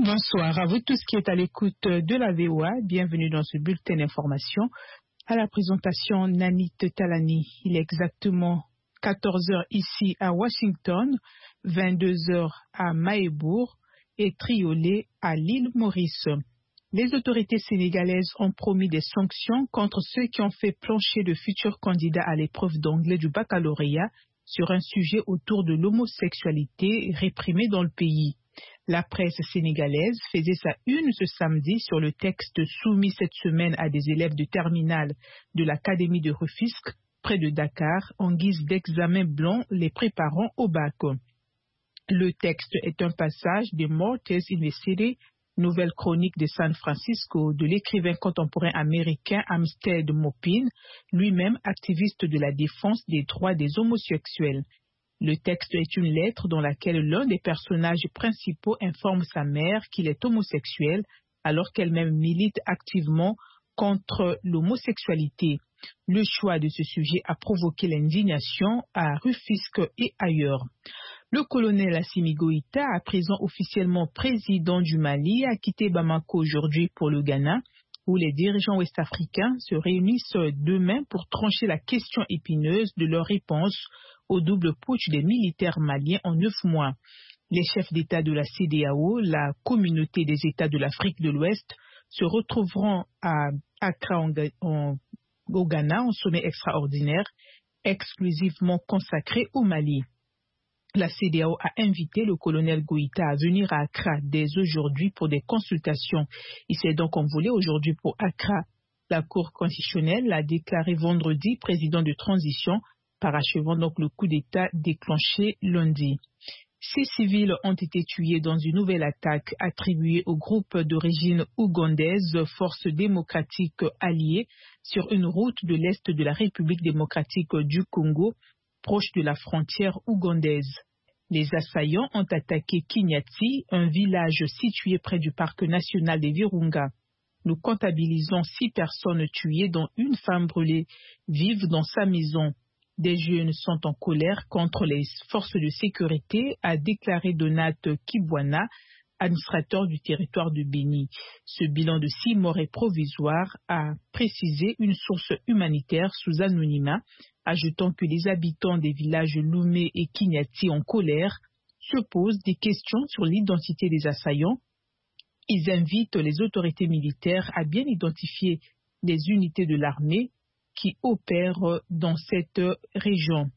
Bonsoir à vous tous qui êtes à l'écoute de la VOA. Bienvenue dans ce bulletin d'information. À la présentation, Nanit Talani. Il est exactement 14 heures ici à Washington, 22 heures à Mahébourg et Triolet à l'île Maurice. Les autorités sénégalaises ont promis des sanctions contre ceux qui ont fait plancher de futurs candidats à l'épreuve d'anglais du baccalauréat sur un sujet autour de l'homosexualité réprimée dans le pays. La presse sénégalaise faisait sa une ce samedi sur le texte soumis cette semaine à des élèves de terminale de l'Académie de Rufisque, près de Dakar, en guise d'examen blanc les préparant au bac. Le texte est un passage de Mortals in the City, nouvelle chronique de San Francisco de l'écrivain contemporain américain Amstead Maupin, lui-même activiste de la défense des droits des homosexuels. Le texte est une lettre dans laquelle l'un des personnages principaux informe sa mère qu'il est homosexuel alors qu'elle-même milite activement contre l'homosexualité. Le choix de ce sujet a provoqué l'indignation à Rufisque et ailleurs. Le colonel Assimi Goïta, à présent officiellement président du Mali, a quitté Bamako aujourd'hui pour le Ghana, où les dirigeants ouest-africains se réunissent demain pour trancher la question épineuse de leur réponse au double putsch des militaires maliens en 9 mois. Les chefs d'État de la CEDEAO, la communauté des États de l'Afrique de l'Ouest, se retrouveront à Accra au Ghana en sommet extraordinaire exclusivement consacré au Mali. La CEDEAO a invité le colonel Goïta à venir à Accra dès aujourd'hui pour des consultations. Il s'est donc envolé aujourd'hui pour Accra. La Cour constitutionnelle l'a déclaré vendredi président de transition, parachevant donc le coup d'État déclenché lundi. 6 civils ont été tués dans une nouvelle attaque attribuée au groupe d'origine ougandaise Force démocratique alliée sur une route de l'Est de la République démocratique du Congo, proche de la frontière ougandaise. Les assaillants ont attaqué Kinyati, un village situé près du parc national des Virunga. Nous comptabilisons 6 personnes tuées, dont une femme brûlée vive dans sa maison. Des jeunes sont en colère contre les forces de sécurité, a déclaré Donat Kibwana, administrateur du territoire de Béni. Ce bilan de 6 morts est provisoire, a précisé une source humanitaire sous anonymat, ajoutant que les habitants des villages Loumé et Kinyati en colère se posent des questions sur l'identité des assaillants. Ils invitent les autorités militaires à bien identifier les unités de l'armée qui opèrent dans cette région.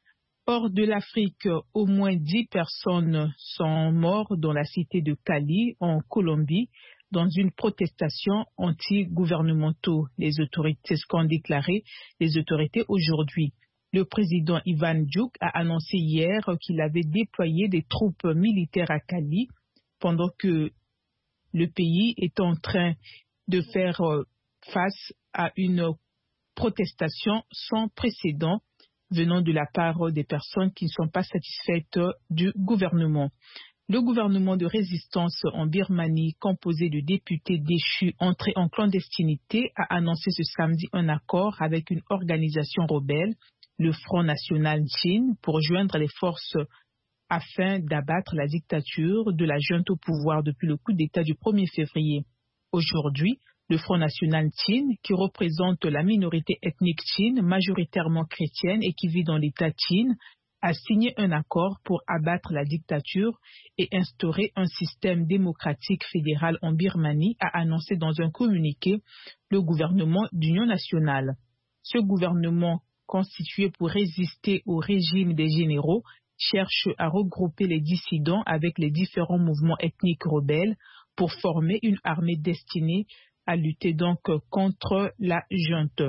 Hors de l'Afrique, au moins 10 personnes sont mortes dans la cité de Cali, en Colombie, dans une protestation anti-gouvernementale. Les autorités, ce qu'ont déclaré les autorités aujourd'hui. Le président Ivan Diouk a annoncé hier qu'il avait déployé des troupes militaires à Cali pendant que le pays est en train de faire face à une protestation sans précédent venant de la part des personnes qui ne sont pas satisfaites du gouvernement. Le gouvernement de résistance en Birmanie, composé de députés déchus entrés en clandestinité, a annoncé ce samedi un accord avec une organisation rebelle, le Front National Chine, pour joindre les forces afin d'abattre la dictature de la junte au pouvoir depuis le coup d'État du 1er février. Aujourd'hui, le Front National Chine, qui représente la minorité ethnique Chine, majoritairement chrétienne et qui vit dans l'État Chine, a signé un accord pour abattre la dictature et instaurer un système démocratique fédéral en Birmanie, a annoncé dans un communiqué le gouvernement d'union nationale. Ce gouvernement, constitué pour résister au régime des généraux, cherche à regrouper les dissidents avec les différents mouvements ethniques rebelles pour former une armée destinée à lutter donc contre la junte.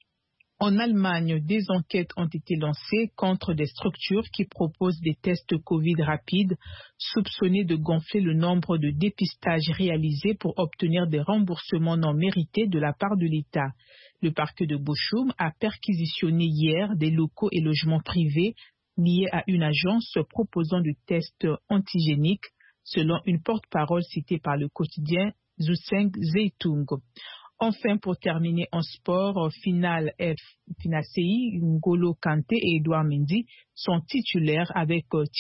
En Allemagne, des enquêtes ont été lancées contre des structures qui proposent des tests Covid rapides, soupçonnés de gonfler le nombre de dépistages réalisés pour obtenir des remboursements non mérités de la part de l'État. Le parquet de Bochum a perquisitionné hier des locaux et logements privés liés à une agence proposant des tests antigéniques, selon une porte-parole citée par le quotidien Zuseng Zeitung. Enfin, pour terminer en sport, finale CI, N'Golo Kanté et Edouard Mendy sont titulaires avec